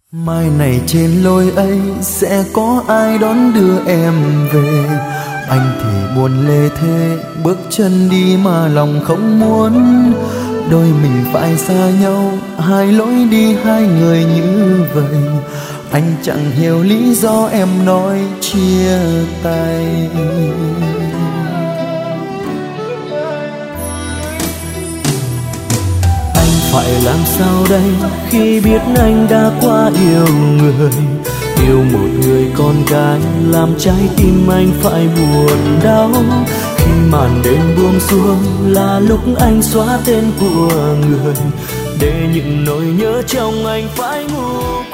Mai này trên lối ấy sẽ có ai đón đưa em về. Anh thì buồn lê thế, bước chân đi mà lòng không muốn. Đôi mình phải xa nhau, hai lối đi hai người như vậy. Anh chẳng hiểu lý do em nói chia tay. Phải làm sao đây khi biết anh đã quá yêu người. Yêu một người con gái làm trái tim anh phải buồn đau. Khi màn đêm buông xuống là lúc anh xóa tên của người, để những nỗi nhớ trong anh phải ngủ.